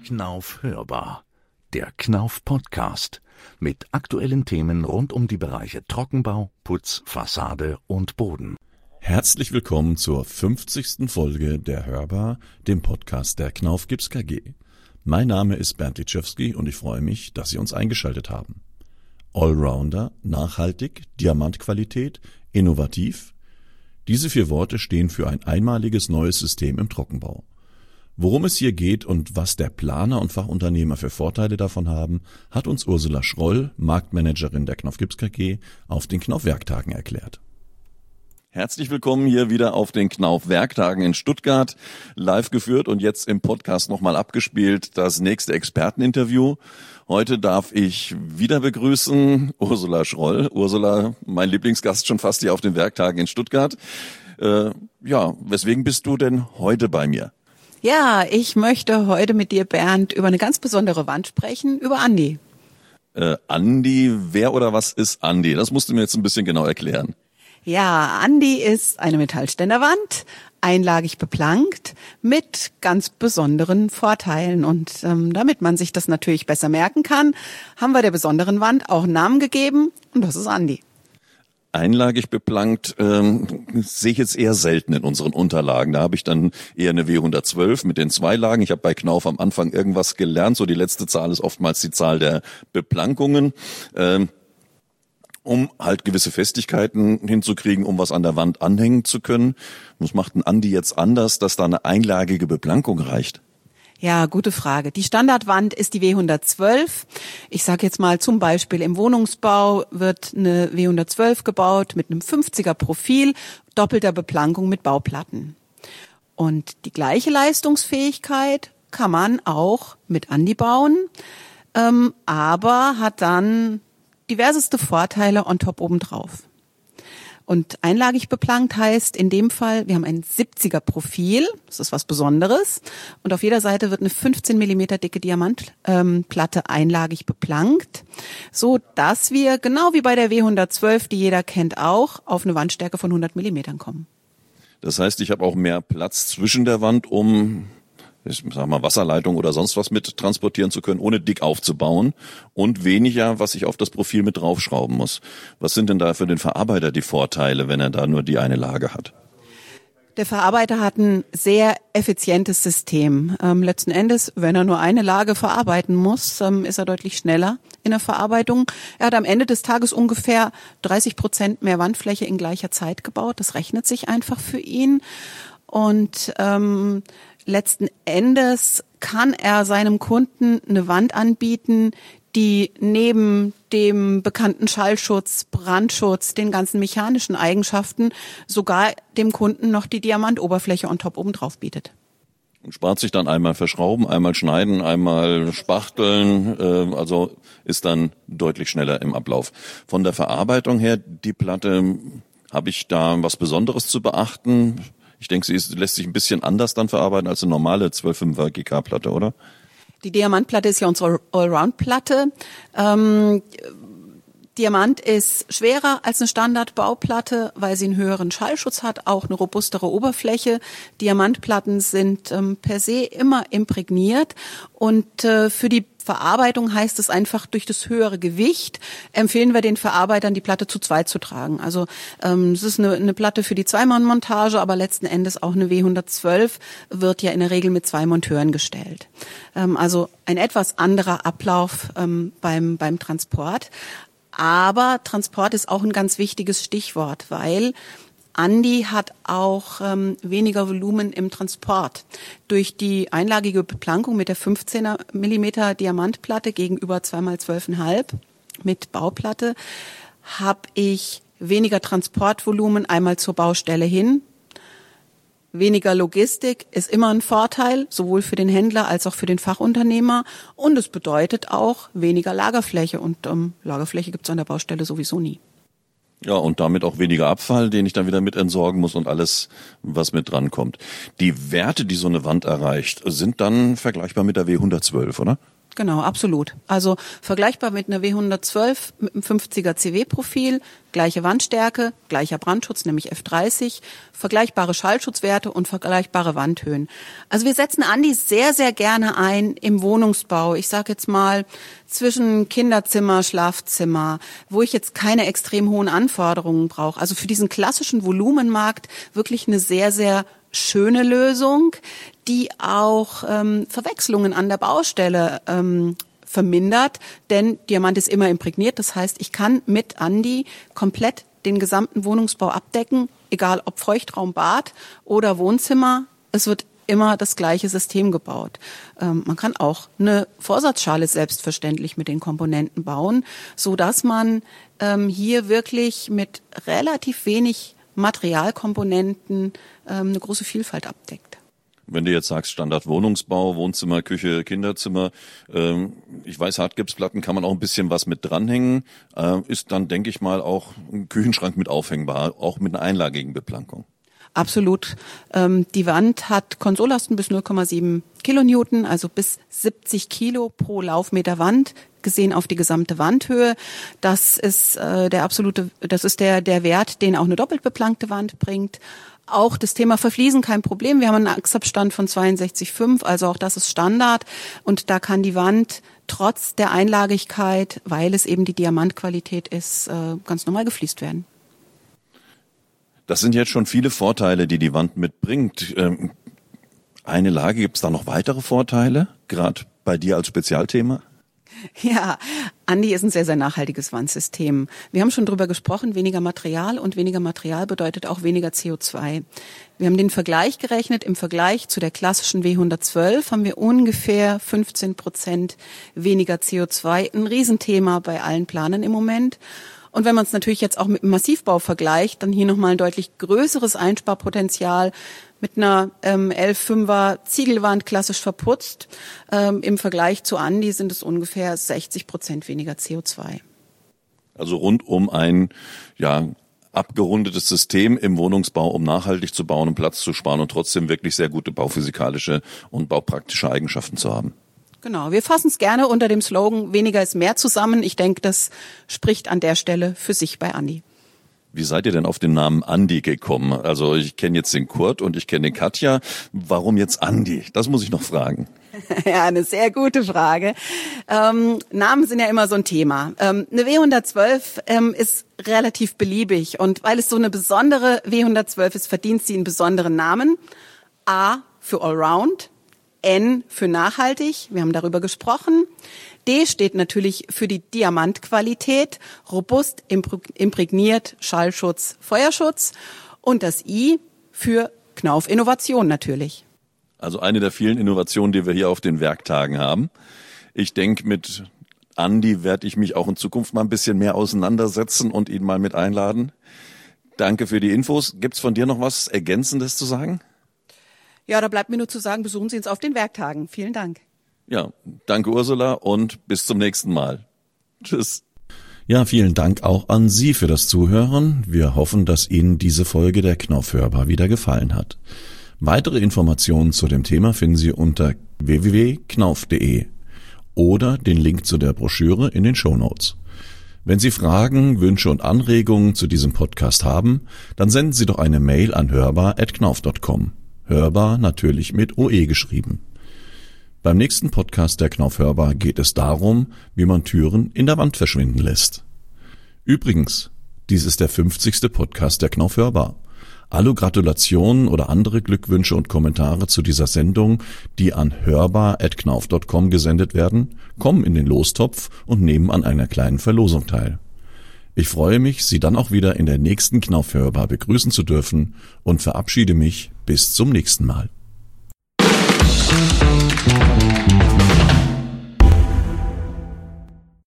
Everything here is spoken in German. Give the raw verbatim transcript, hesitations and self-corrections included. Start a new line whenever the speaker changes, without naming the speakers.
Knauf hörbar. Der Knauf Podcast mit aktuellen Themen rund um die Bereiche Trockenbau, Putz, Fassade und Boden.
Herzlich willkommen zur fünfzigsten Folge der Hörbar, dem Podcast der Knauf Gips K G. Mein Name ist Bernd Litschewski und ich freue mich, dass Sie uns eingeschaltet haben. Allrounder, nachhaltig, Diamantqualität, innovativ. Diese vier Worte stehen für ein einmaliges neues System im Trockenbau. Worum es hier geht und was der Planer und Fachunternehmer für Vorteile davon haben, hat uns Ursula Schroll, Marktmanagerin der Knauf Gips K G, auf den Knauf Werktagen erklärt.
Herzlich willkommen hier wieder auf den Knauf Werktagen in Stuttgart, live geführt und jetzt im Podcast nochmal abgespielt, das nächste Experteninterview. Heute darf ich wieder begrüßen Ursula Schroll. Ursula, mein Lieblingsgast schon fast hier auf den Werktagen in Stuttgart. Äh, ja, weswegen bist du denn heute bei mir?
Ja, ich möchte heute mit dir, Bernd, über eine ganz besondere Wand sprechen, über Andi.
Äh, Andi, wer oder was ist Andi? Das musst du mir jetzt ein bisschen genau erklären.
Ja, Andi ist eine Metallständerwand, einlagig beplankt, mit ganz besonderen Vorteilen. Und ähm, damit man sich das natürlich besser merken kann, haben wir der besonderen Wand auch einen Namen gegeben, und das ist Andi.
Einlagig beplankt ähm, sehe ich jetzt eher selten in unseren Unterlagen. Da habe ich dann eher eine W hundertzwölf mit den zwei Lagen. Ich habe bei Knauf am Anfang irgendwas gelernt. So die letzte Zahl ist oftmals die Zahl der Beplankungen, ähm, um halt gewisse Festigkeiten hinzukriegen, um was an der Wand anhängen zu können. Was macht ein Andi jetzt anders, dass da eine einlagige Beplankung reicht?
Ja, gute Frage. Die Standardwand ist die W hundertzwölf. Ich sage jetzt mal zum Beispiel im Wohnungsbau wird eine W hundertzwölf gebaut mit einem fünfziger Profil, doppelter Beplankung mit Bauplatten. Und die gleiche Leistungsfähigkeit kann man auch mit Andi bauen, ähm, aber hat dann diverseste Vorteile on top obendrauf. Und einlagig beplankt heißt in dem Fall, wir haben ein siebziger Profil, das ist was Besonderes, und auf jeder Seite wird eine fünfzehn Millimeter dicke Diamantplatte ähm, einlagig beplankt, so dass wir, genau wie bei der W hundertzwölf, die jeder kennt auch, auf eine Wandstärke von hundert Millimetern kommen.
Das heißt, ich habe auch mehr Platz zwischen der Wand, um ich sag mal, Wasserleitung oder sonst was mit transportieren zu können, ohne dick aufzubauen, und weniger, was ich auf das Profil mit draufschrauben muss. Was sind denn da für den Verarbeiter die Vorteile, wenn er da nur die eine Lage hat?
Der Verarbeiter hat ein sehr effizientes System. Ähm, letzten Endes, wenn er nur eine Lage verarbeiten muss, ähm, ist er deutlich schneller in der Verarbeitung. Er hat am Ende des Tages ungefähr dreißig Prozent mehr Wandfläche in gleicher Zeit gebaut. Das rechnet sich einfach für ihn. Und ähm, letzten Endes kann er seinem Kunden eine Wand anbieten, die neben dem bekannten Schallschutz, Brandschutz, den ganzen mechanischen Eigenschaften sogar dem Kunden noch die Diamantoberfläche on top obendrauf bietet.
Und spart sich dann einmal verschrauben, einmal schneiden, einmal spachteln, äh, also ist dann deutlich schneller im Ablauf. Von der Verarbeitung her, die Platte, habe ich da was Besonderes zu beachten? Ich denke, sie ist, lässt sich ein bisschen anders dann verarbeiten als eine normale zwölf Komma fünfer G K-Platte, oder?
Die Diamantplatte ist ja unsere Allround-Platte. Ähm, Diamant ist schwerer als eine Standardbauplatte, weil sie einen höheren Schallschutz hat, auch eine robustere Oberfläche. Diamantplatten sind ähm, per se immer imprägniert, und äh, für die Verarbeitung heißt es einfach, durch das höhere Gewicht empfehlen wir den Verarbeitern, die Platte zu zweit zu tragen. Also ähm, es ist eine, eine Platte für die Zweimann-Montage, aber letzten Endes auch eine W hundertzwölf wird ja in der Regel mit zwei Monteuren gestellt. Ähm, also ein etwas anderer Ablauf ähm, beim beim Transport. Aber Transport ist auch ein ganz wichtiges Stichwort, weil Andi hat auch ähm, weniger Volumen im Transport. Durch die einlagige Beplankung mit der fünfzehner Millimeter Diamantplatte gegenüber zwei mal zwölf Komma fünf mit Bauplatte habe ich weniger Transportvolumen einmal zur Baustelle hin. Weniger Logistik ist immer ein Vorteil, sowohl für den Händler als auch für den Fachunternehmer. Und es bedeutet auch weniger Lagerfläche. Und ähm, Lagerfläche gibt es an der Baustelle sowieso nie.
Ja, und damit auch weniger Abfall, den ich dann wieder mit entsorgen muss und alles, was mit dran kommt. Die Werte, die so eine Wand erreicht, sind dann vergleichbar mit der W hundertzwölf, oder?
Genau, absolut. Also vergleichbar mit einer W hundertzwölf mit einem fünfziger C W-Profil, gleiche Wandstärke, gleicher Brandschutz, nämlich F dreißig, vergleichbare Schallschutzwerte und vergleichbare Wandhöhen. Also wir setzen Andi sehr, sehr gerne ein im Wohnungsbau. Ich sage jetzt mal zwischen Kinderzimmer, Schlafzimmer, wo ich jetzt keine extrem hohen Anforderungen brauche. Also für diesen klassischen Volumenmarkt wirklich eine sehr, sehr schöne Lösung, die auch ähm, Verwechslungen an der Baustelle ähm, vermindert, denn Diamant ist immer imprägniert. Das heißt, ich kann mit Andi komplett den gesamten Wohnungsbau abdecken, egal ob Feuchtraum, Bad oder Wohnzimmer. Es wird immer das gleiche System gebaut. Ähm, man kann auch eine Vorsatzschale selbstverständlich mit den Komponenten bauen, so dass man ähm, hier wirklich mit relativ wenig Materialkomponenten ähm, eine große Vielfalt abdeckt.
Wenn du jetzt sagst Standard-Wohnungsbau, Wohnzimmer, Küche, Kinderzimmer, ähm, ich weiß, Hartgipsplatten kann man auch ein bisschen was mit dranhängen, äh, ist dann, denke ich mal, auch ein Küchenschrank mit aufhängbar, auch mit einer einlagigen Beplankung.
Absolut. Ähm, die Wand hat Konsollasten bis null Komma sieben Kilonewton, also bis siebzig Kilo pro Laufmeter Wand, gesehen auf die gesamte Wandhöhe. Das ist äh, der absolute, das ist der der Wert, den auch eine doppelt beplankte Wand bringt. Auch das Thema Verfließen kein Problem. Wir haben einen Achsabstand von zweiundsechzig Komma fünf, also auch das ist Standard. Und da kann die Wand trotz der Einlagigkeit, weil es eben die Diamantqualität ist, äh, ganz normal gefliest werden.
Das sind jetzt schon viele Vorteile, die die Wand mitbringt. Ähm, eine Lage, gibt es da noch weitere Vorteile, gerade bei dir als Spezialthema?
Ja, Andi ist ein sehr, sehr nachhaltiges Wandsystem. Wir haben schon drüber gesprochen, weniger Material und weniger Material bedeutet auch weniger C O zwei. Wir haben den Vergleich gerechnet, im Vergleich zu der klassischen W hundertzwölf haben wir ungefähr fünfzehn Prozent weniger C O zwei. Ein Riesenthema bei allen Planern im Moment. Und wenn man es natürlich jetzt auch mit dem Massivbau vergleicht, dann hier nochmal ein deutlich größeres Einsparpotenzial mit einer ähm, elf Komma fünfer Ziegelwand klassisch verputzt. Ähm, Im Vergleich zu Andi sind es ungefähr sechzig Prozent weniger C O zwei.
Also rund um ein ja abgerundetes System im Wohnungsbau, um nachhaltig zu bauen und Platz zu sparen und trotzdem wirklich sehr gute bauphysikalische und baupraktische Eigenschaften zu haben.
Genau, wir fassen es gerne unter dem Slogan weniger ist mehr zusammen. Ich denke, das spricht an der Stelle für sich bei Andi.
Wie seid ihr denn auf den Namen Andi gekommen? Also ich kenne jetzt den Kurt und ich kenne den Katja. Warum jetzt Andi? Das muss ich noch fragen.
Ja, eine sehr gute Frage. Ähm, Namen sind ja immer so ein Thema. Ähm, eine W hundertzwölf ähm, ist relativ beliebig und weil es so eine besondere W hundertzwölf ist, verdient sie einen besonderen Namen. A für Allround. N für nachhaltig, wir haben darüber gesprochen. D steht natürlich für die Diamantqualität, robust, imprägniert, Schallschutz, Feuerschutz. Und das I für Knauf Innovation natürlich.
Also eine der vielen Innovationen, die wir hier auf den Werktagen haben. Ich denke, mit Andi werde ich mich auch in Zukunft mal ein bisschen mehr auseinandersetzen und ihn mal mit einladen. Danke für die Infos. Gibt's von dir noch was Ergänzendes zu sagen?
Ja, da bleibt mir nur zu sagen, besuchen Sie uns auf den Werktagen. Vielen Dank.
Ja, danke Ursula und bis zum nächsten Mal. Tschüss.
Ja, vielen Dank auch an Sie für das Zuhören. Wir hoffen, dass Ihnen diese Folge der Knauf hörbar wieder gefallen hat. Weitere Informationen zu dem Thema finden Sie unter w w w punkt knauf punkt de oder den Link zu der Broschüre in den Shownotes. Wenn Sie Fragen, Wünsche und Anregungen zu diesem Podcast haben, dann senden Sie doch eine Mail an hörbar at knauf punkt com. Hörbar natürlich mit O E geschrieben. Beim nächsten Podcast der Knauf hörbar geht es darum, wie man Türen in der Wand verschwinden lässt. Übrigens, dies ist der fünfzigste Podcast der Knauf hörbar. Alle Gratulationen oder andere Glückwünsche und Kommentare zu dieser Sendung, die an hörbar at knauf punkt com gesendet werden, kommen in den Lostopf und nehmen an einer kleinen Verlosung teil. Ich freue mich, Sie dann auch wieder in der nächsten Knauf hörbar begrüßen zu dürfen und verabschiede mich bis zum nächsten Mal.